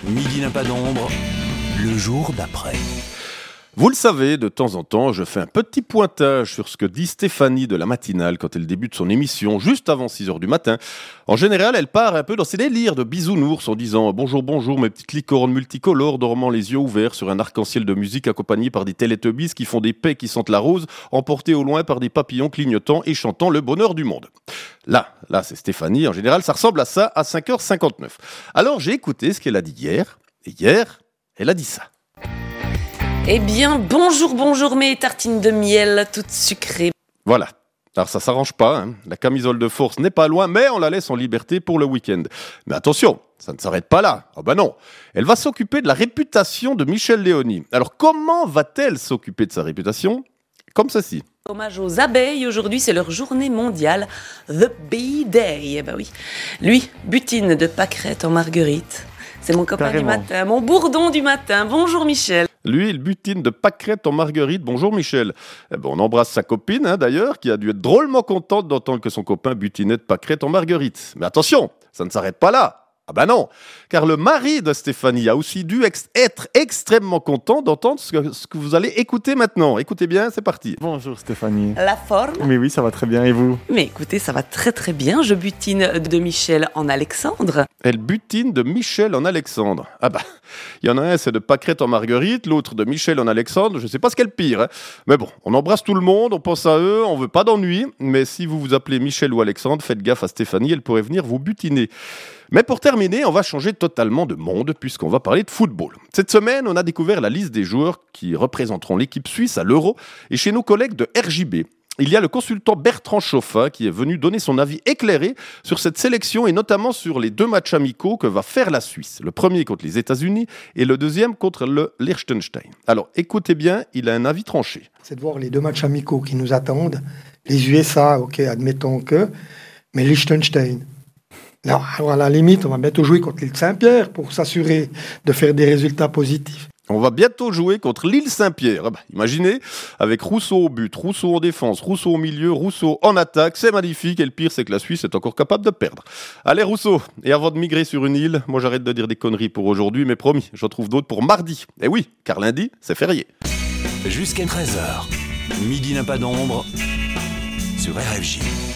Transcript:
Midi n'a pas d'ombre, le jour d'après. Vous le savez, de temps en temps, je fais un petit pointage sur ce que dit Stéphanie de la matinale quand elle débute son émission, juste avant 6h du matin. En général, elle part un peu dans ses délires de bisounours en disant « Bonjour, bonjour, mes petites licornes multicolores, dormant les yeux ouverts sur un arc-en-ciel de musique accompagné par des Teletubbies qui font des paix qui sentent la rose, emportés au loin par des papillons clignotants et chantant le bonheur du monde. » Là, c'est Stéphanie. En général, ça ressemble à ça à 5h59. Alors, j'ai écouté ce qu'elle a dit hier. Et hier, elle a dit ça. Eh bien, bonjour mes tartines de miel toutes sucrées. Voilà. Alors ça s'arrange pas, hein. La camisole de force n'est pas loin, mais on la laisse en liberté pour le week-end. Mais attention, ça ne s'arrête pas là. Ah ben non, elle va s'occuper de la réputation de Michel Léony. Alors comment va-t-elle s'occuper de sa réputation ? Comme ceci. Hommage aux abeilles, aujourd'hui c'est leur journée mondiale, The Bee Day. Eh ben oui, lui, butine de pâquerettes en marguerite. C'est mon copain du matin, mon bourdon du matin. Bonjour Michel. Lui, il butine de pâquerettes en marguerite. Bonjour Michel. Eh ben, on embrasse sa copine, d'ailleurs, qui a dû être drôlement contente d'entendre que son copain butinait de pâquerettes en marguerite. Mais attention, ça ne s'arrête pas là. Ah ben non, car le mari de Stéphanie a aussi dû être extrêmement content d'entendre ce que vous allez écouter maintenant. Écoutez bien, c'est parti. Bonjour Stéphanie. La forme ? Mais oui, ça va très bien, et vous ? Mais écoutez, ça va très très bien. Je butine de Michel en Alexandre. Elle butine de Michel en Alexandre. Ah bah, il y en a un, c'est de pâquerettes en marguerite, l'autre de Michel en Alexandre. Je sais pas ce qu'est le pire, hein. Mais bon, on embrasse tout le monde, on pense à eux, on veut pas d'ennui. Mais si vous vous appelez Michel ou Alexandre, faites gaffe à Stéphanie, elle pourrait venir vous butiner. Mais pour terminer, on va changer totalement de monde puisqu'on va parler de football. Cette semaine, on a découvert la liste des joueurs qui représenteront l'équipe suisse à l'Euro. Et chez nos collègues de RJB, il y a le consultant Bertrand Chauffat qui est venu donner son avis éclairé sur cette sélection et notamment sur les 2 matchs amicaux que va faire la Suisse. Le premier contre les États-Unis et le deuxième contre le Liechtenstein. Alors écoutez bien, il a un avis tranché. C'est de voir les 2 matchs amicaux qui nous attendent. Les USA, ok, admettons que, mais Liechtenstein. Non, alors à la limite, on va bientôt jouer contre l'île Saint-Pierre pour s'assurer de faire des résultats positifs. On va bientôt jouer contre l'île Saint-Pierre. Ah bah, imaginez, avec Rousseau au but, Rousseau en défense, Rousseau au milieu, Rousseau en attaque, c'est magnifique. Et le pire, c'est que la Suisse est encore capable de perdre. Allez Rousseau, et avant de migrer sur une île, moi j'arrête de dire des conneries pour aujourd'hui, mais promis, j'en trouve d'autres pour mardi. Et oui, car lundi, c'est férié. Jusqu'à 13h, Midi n'a pas d'ombre sur RFJ.